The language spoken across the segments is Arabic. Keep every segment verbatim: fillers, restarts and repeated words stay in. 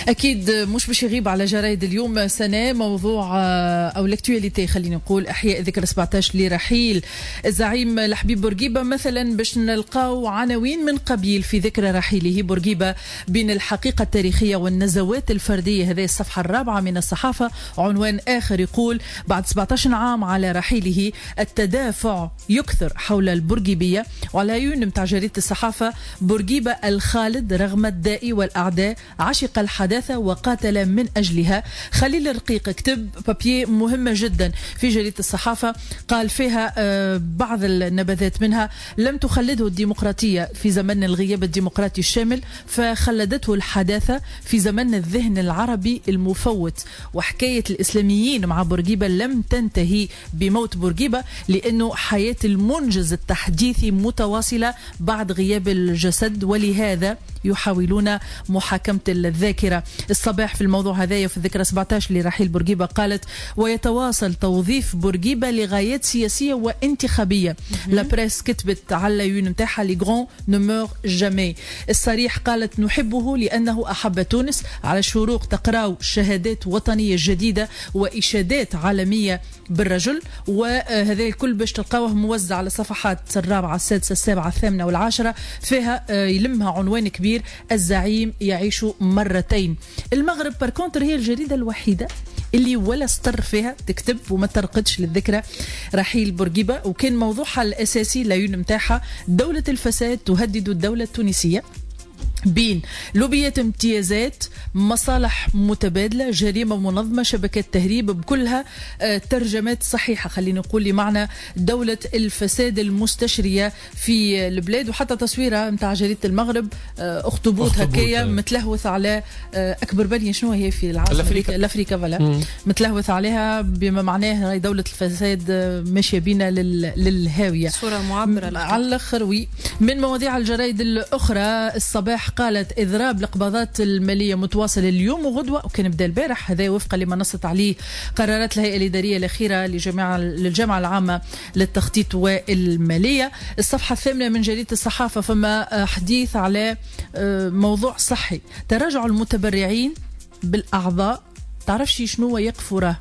أكيد مش باش يغيب على جرايد اليوم سنة موضوع أو الاكتواليتي، خلينا نقول إحياء ذكرى سبعطاش لرحيل الزعيم الحبيب بورقيبة. مثلا باش نلقاو عناوين من قبيل في ذكرى رحيله بورقيبة بين الحقيقة التاريخية والنزوات الفردية. هذه الصفحة الرابعة من الصحافة. عنوان آخر يقول بعد سبعطاش عام على رحيله التدافع يكثر حول البورقيبية. وعلى يون متاع جريدة الصحافة بورقيبة الخالد رغم الداء والأعداء، عشق الحداثة وقاتل من أجلها. خليل الرقيق كتب بابيه مهمة جدا في جريدة الصحافة، قال فيها بعض النبذات منها: لم تخلده الديمقراطية في زمن الغياب الديمقراطي الشامل، فخلدته الحداثة في زمن الذهن العربي المفوت. وحكاية الإسلاميين مع بورقيبة لم تنتهي بموت بورقيبة، لأنه حياة المنجز التحديثي متواصلة بعد غياب الجسد، ولهذا يحاولون محاكمة الذاكرة. الصباح في الموضوع هذايا في الذكرى سبعطاش لرحيل بورقيبة قالت: ويتواصل توظيف بورقيبة لغايات سياسية وانتخابية. لا بريس كتبت على اليون نتاعها: لي غران نو مور جامي. الصريح قالت: نحبه لأنه أحب تونس. على الشروق تقراو شهادات وطنية جديدة وإشادات عالمية بالرجل. وهذا الكل باش تلقاوه موزع على صفحات الرابعة السادسة السابعة الثامنة والعاشرة، فيها يلمها عنوان كبير: الزعيم يعيش مرتين. المغرب باركونتر هي الجريدة الوحيدة اللي ولا سطر فيها تكتب وما ترقدش للذكرى رحيل بورقيبة، وكان موضوعها الأساسي العيون متاعها: دولة الفساد تهدد الدولة التونسية بين لوبيات امتيازات، مصالح متبادلة، جريمة منظمة، شبكات تهريب، بكلها ترجمات صحيحة خلينا نقول لمعنى دولة الفساد المستشرية في البلاد. وحتى تصويرها متاع جريدة المغرب اخطبوط هكايا متلهوث على أكبر بنية شنو هي في العاصمة الأفريقيا فلا متلهوث عليها، بما معناه دولة الفساد ماشية بينا للهاوية. صورة معبرة على الآخر. وي من مواضيع الجرائد الأخرى الصباح قالت: إضراب القبضات المالية متواصل اليوم وغدوة، وكان بدا البارح. هذا وفقا لما نصت عليه قرارات الهيئة الإدارية الأخيرة لجامعة للجامعة العامة للتخطيط والمالية. الصفحة الثامنة من جريدة الصحافة فما حديث على موضوع صحي: تراجع المتبرعين بالأعضاء. تعرفش شنو يقف وراه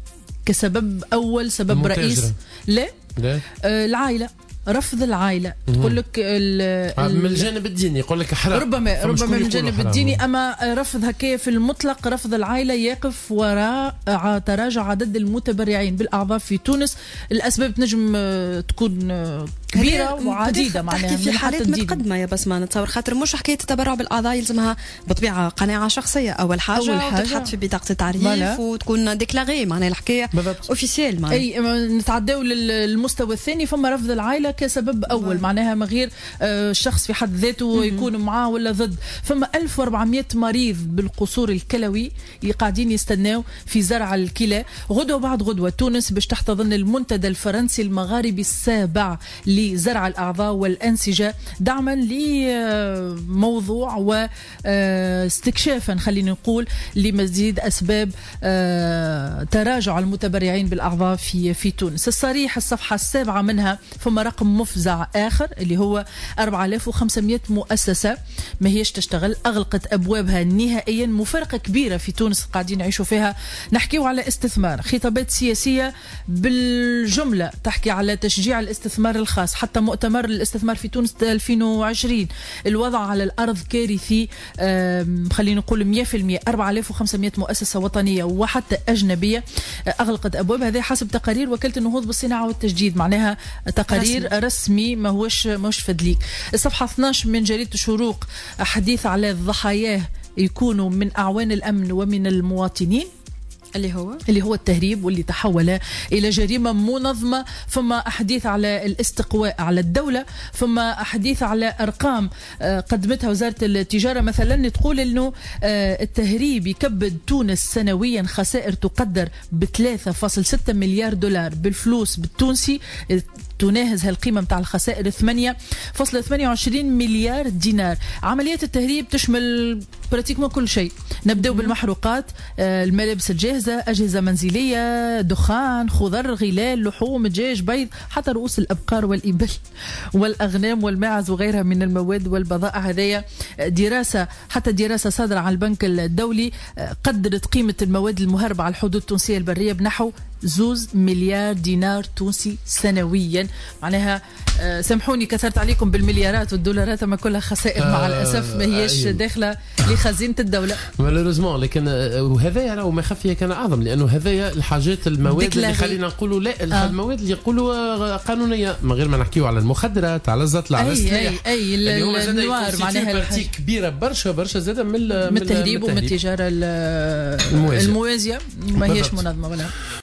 كسبب أول سبب رئيس؟ لا, لا. آه العائلة، رفض العائلة. تقول لك من الجانب الديني، يقول لك حرام، ربما ربما من الجانب الديني، اما رفض هكايا في المطلق رفض العائلة يقف وراء تراجع عدد المتبرعين بالاعضاء في تونس. الاسباب تنجم تكون كبيره وعديده، معناها في حالات متقدمه يا بسمه نتصور، خاطر مش حكايه التبرع بالاعضاء يلزمها بطبيعه قناعه شخصيه اول حاجه, أول حاجة وتتحط في بطاقه التعريف وتكون ديكلاغي، معناها الحكايه اوفيسيال. معناها اي نتعداو للمستوى الثاني، فما رفض العائله كسبب اول، معناها ما غير الشخص في حد ذاته يكون معاه ولا ضد. فما ألف وأربعمائة مريض بالقصور الكلوي قاعدين يستناو في زرع الكلى. غدوه بعد غدوه تونس باش تحتضن المنتدى الفرنسي المغاربي السابع لزرع الأعضاء والأنسجة، دعما لموضوع واستكشافا خلينا نقول لمزيد أسباب تراجع المتبرعين بالأعضاء في في تونس. الصريح الصفحة السابعة منها فما رقم مفزع آخر اللي هو أربعة آلاف وخمسمائة مؤسسة ما هيش تشتغل، أغلقت أبوابها نهائيا. مفارقة كبيرة في تونس قاعدين نعيشوا فيها. نحكيو على استثمار، خطابات سياسية بالجملة تحكي على تشجيع الاستثمار الخاص، حتى مؤتمر الاستثمار في تونس ألفين وعشرين الوضع على الأرض كارثي. خلينا نقول مئة بالمئة. أربعة آلاف وخمسمائة مؤسسة وطنية وحتى أجنبية أغلقت أبوابها. هذا حسب تقارير وكالة النهوض بالصناعة والتجديد، معناها تقارير رسمي, رسمي ما هوش مش فدليك. الصفحة اثناش من جريدة الشروق حديث على الضحايا يكونوا من أعوان الأمن ومن المواطنين، اللي هو اللي هو التهريب واللي تحول إلى جريمة منظمة. فما أحاديث على الاستقواء على الدولة، فما أحاديث على أرقام قدمتها وزارة التجارة مثلا تقول إنه التهريب يكبد تونس سنويا خسائر تقدر ب ثلاثة فاصلة ستة مليار دولار بالفلوس بالتونسي. تناهز هالقيمة متاع الخسائر ثمانية فاصلة ثمانية وعشرين مليار دينار. عمليات التهريب تشمل براتيكمون كل شيء. نبدأ بالمحروقات، الملابس الجاهزة، أجهزة منزلية، دخان، خضر، غلال، لحوم، دجاج، بيض، حتى رؤوس الأبقار والإبل والأغنام والماعز وغيرها من المواد والبضائع. هذه دراسة، حتى دراسة صادرة عن البنك الدولي قدرت قيمة المواد المهربة على الحدود التونسية البرية بنحو زوز مليار دينار تونسي سنويا. معناها آه سامحوني كثرت عليكم بالمليارات والدولارات، اما كلها خسائر آه مع الاسف ما هيش داخله لخزينه الدوله مالوريزمون. لكن وهذا راهو ما خفيه كان اعظم، لانه هذايا الحاجات المواد اللي خلينا نقولوا لا آه. المواد اللي يقولوا قانونيه من غير ما نحكيو على المخدرات، على الزطله، على السلاح، اي اي النوار معناها بارتي كبيره برشا برشا زاده من من التهريب ومن التجاره الموازيه ما هيش منظمه ولا